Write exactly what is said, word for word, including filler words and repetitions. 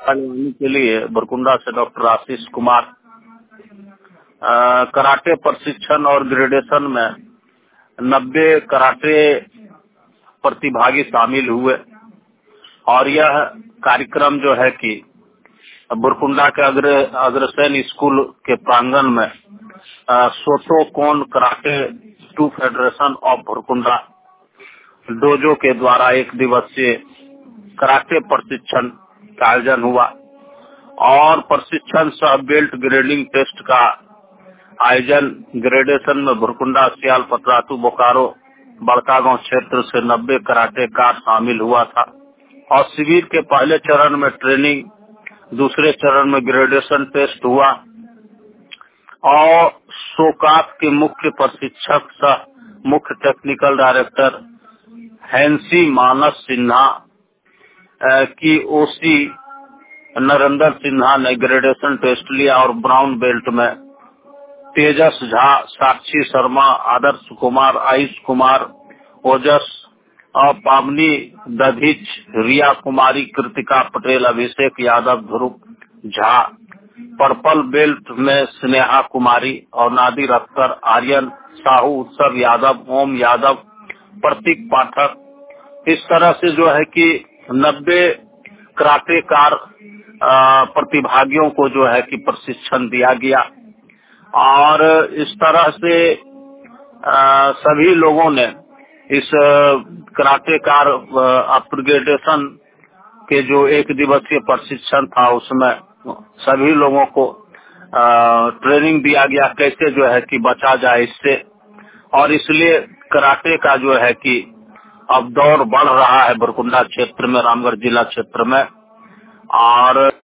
पहलवानी के लिए बरकुंडा से डॉक्टर आशीष कुमार अ, कराटे प्रशिक्षण और ग्रेडेशन में नब्बे कराटे प्रतिभागी शामिल हुए और यह कार्यक्रम जो है कि बुरकुंडा के अग्र अग्रसेन स्कूल के प्रांगण में अ, shotokan karate do federation of Burkunda dojo के द्वारा एक दिवसीय कराटे प्रशिक्षण का आयोजन हुआ और प्रशिक्षण सह बेल्ट ग्रेडिंग टेस्ट का आयोजन ग्रेडेशन में बुरकुंडा सियाल पतरातू बोकारो बड़कागांव क्षेत्र से नब्बे कराटेकार शामिल हुआ था और शिविर के पहले चरण में ट्रेनिंग, दूसरे चरण में ग्रेडेशन टेस्ट हुआ और शोकात के मुख्य प्रशिक्षक सह मुख्य technical director hanshi Manas Sinha अ, की ओसी नरेंद्र सिन्हा ने ग्रेडेशन टेस्ट लिया और ब्राउन बेल्ट में तेजस झा, साक्षी शर्मा, आदर्श कुमार, आयुष कुमार, ओजस और पावनी दधीच, रिया कुमारी, कृतिका पटेल, अभिषेक यादव, ध्रुव झा, पर्पल बेल्ट में स्नेहा कुमारी और नादिर अख्तर, आर्यन साहू, उत्सव यादव, ओम यादव, प्रतीक पाठक, इस तरह से जो है कि नब्बे कराटेकार अ, प्रतिभागियों को जो है कि प्रशिक्षण दिया गया और इस तरह से अ, सभी लोगों ने इस अ, कराटेकार अपग्रेडेशन के जो एक दिवसीय प्रशिक्षण था उसमें सभी लोगों को अ, ट्रेनिंग दिया गया कैसे जो है कि बचा जाए इससे और इसलिए कराटे का जो है कि अब दौर बढ़ रहा है बुरकुंडा क्षेत्र में, रामगढ़ जिला क्षेत्र में और